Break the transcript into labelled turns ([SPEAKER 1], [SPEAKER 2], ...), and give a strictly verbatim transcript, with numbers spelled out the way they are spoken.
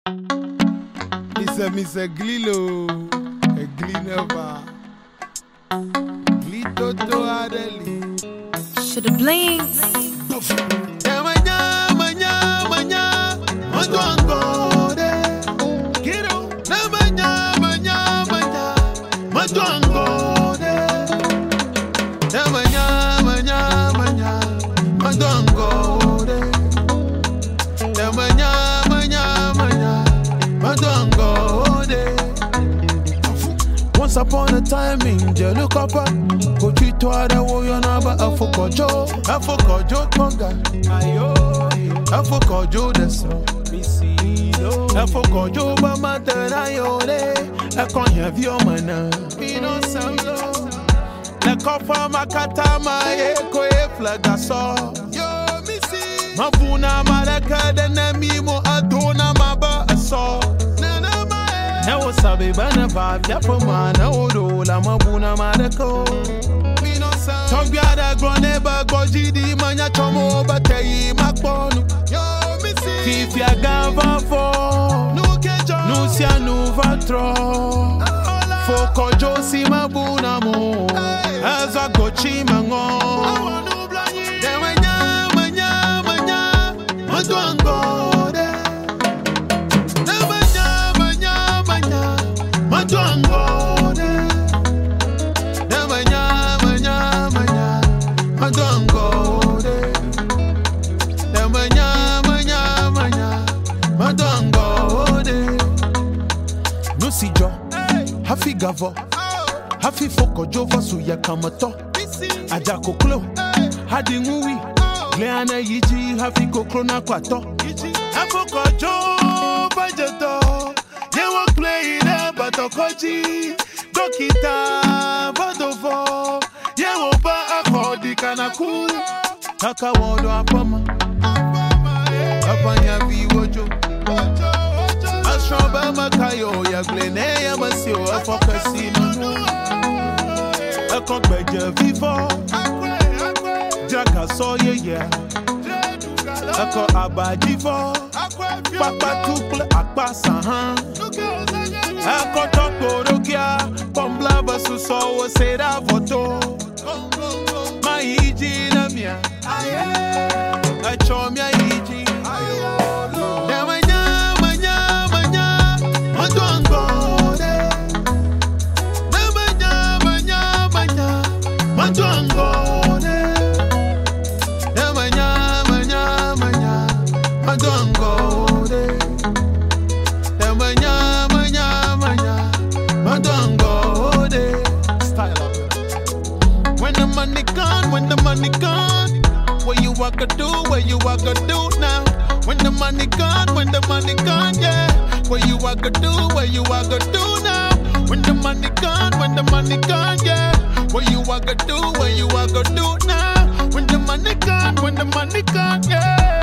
[SPEAKER 1] Mister Mister Glilo, a Glinova, Glito to Adeli.
[SPEAKER 2] Shoulda blinked.
[SPEAKER 1] Manya, manya, manya, Madwango de. Kiddo, manya, manya, manya, Madwango de. Manya, manya, manya, Madwango de. Manya, manya, manya, Madwango de. Once upon a time in Jelukapa, go to Twada, Woyo Naba, Afokojo, Afokojo Tonga, Ayo, Afokojo the song, Missino, Afokojo Bamatayode, I can't have your manner, Pino Samlo, La Copa Makatama, Eko Flagaso, Yo, Missy, Mabuna Maraka, the Namimo Adona Maba, a saw. Now sabe bana vibe japo mana odo la mabuna madeko. Togyada groneba gojidi manya chomo batei makbonu. Yo missy. Fifia gava fo. No kejo. No sia no vatro. Foko josi mabuna mo. Aza gochi mango. Demanya manya manya madwango. Madwango de, manya manya manya, Madwango de, manya manya manya, Madwango de. Nusi jo, hafi gavo, hafi foko jova suya kamato, ajako klo, hadi ngui, gleana yiji hafi koklo na kwato, afoko jo bajeto. Yewa play it batokoji dokita badofo yewa ba akodi kanaku kaka wodo apama apanya viwojo ashoba makayo ya glene ya masio afokasi no akogbeje vivo jaka so ye ye ako abajivo papa tuple akpasa han Akoto korokia, pombla basu so sera voto. Maiji na mia, achomia iji. Manya manya manya, Madwango de. Manya manya manya, Madwango de. Manya manya manya, Madwango de. Manya Madwango de. Style of it. When the money gone, when the money gone, what you walk a do, what you walk a do now. When the money gone, when the money gone, yeah. What you walk a do, what you walk a do now. When the money gone, when the money gone, yeah. What you walk a do, what you walk a do now. When the money gone, when the money gone, yeah.